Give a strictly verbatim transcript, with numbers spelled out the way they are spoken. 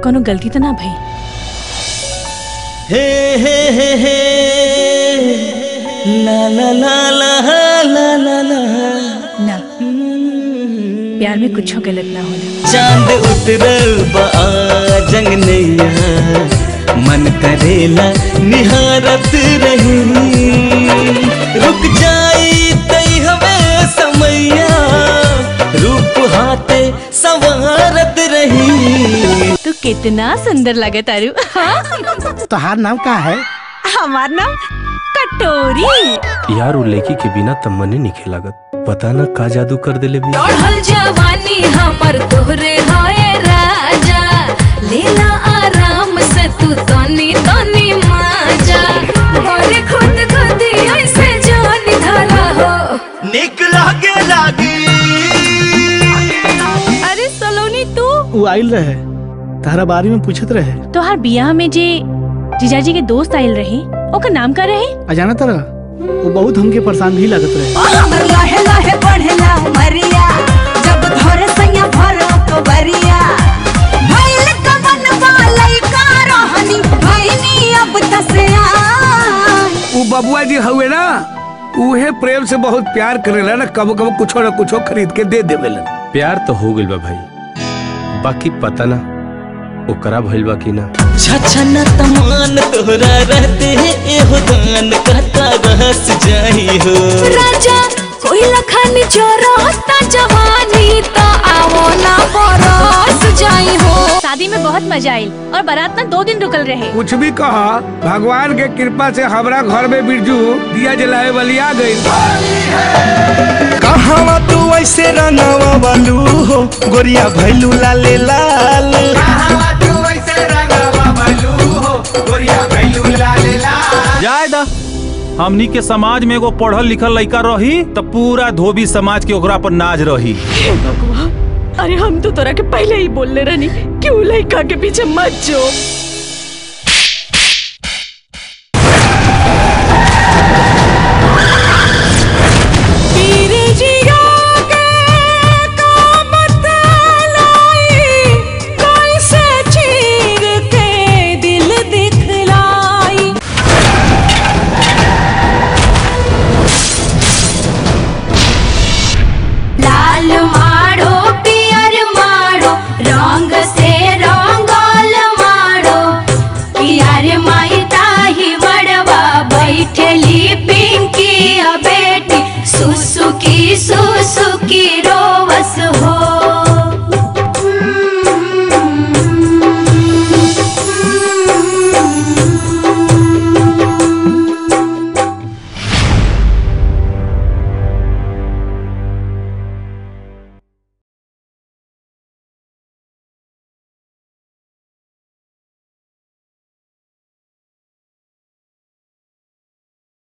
कोनो गलती तो ना भाई? हे हे हे हे ला ला ला ला ला ला ला ना, प्यार में कुछ गलत ना होना। चांद उतरल बा जंगनैया, मन करेला निहारत रही, रुक जाई तई हमें समैया, रूप हाथे संवारत रही। तू कितना सुंदर लगे तारू। तोहार नाम का है? हमार नाम कटोरी। यार वो लड़की के बिना तब मने नहीं लागत, पता ना का जादू कर देले भी। बढ़ल जवानी हमर तोहरे हाय राजा, लेला आराम से तू तनी तनी माजा, और खुद खुद ऐसे जान धरा हो निक लागे लागी। अरे सलोनी तू? वो आइल रहे, तारा बारे में पूछत रहे। तोहार बियाह में जे जीजाजी के दोस्त आइल रहे, ओकर नाम का रहे? अजाना तारा, वो बहुत हमके परेशान भी लागत रहे। हमर लाहे लाहे बढ़ेला मरिया, जब धरे सैया भरो तो बरिया, भइल कवन वालई का रहनी, भइनी अब तसया। वो बबुआ जी हुए ना, उहे प्रेम से बहुत प्यार करेला ना, कबो कबो कुछो ना कुछो खरीद के दे देवेला। प्यार तो हो गइल बा भाई, बाकी पता ना ओकरा भइल बा कि ना। छछन तमान तोहरा रहते हैं एहो दान, कहता रहस जाई हो राजा कोई लखन चोरस्ता जवानी, तो आवो ना बरस जाई हो। शादी में बहुत मजा आई और बारात में दो दिन रुकल रहे। कुछ भी कहा, भगवान के कृपा से हमारा घर में बिरजू दिया जलाए वाली आ गई। कहावा तू ऐसे रंगवा वालू हो, गोरिया भैलू लाले लाल। जाए दा, हमनी के समाज में एगो पढ़ल लिखल लड़का रही तो पूरा धोबी समाज के ओकरा पर नाज रही। अरे हम तो तोरा के पहले ही बोलने रहनी कि उ लड़का के पीछे मत जो।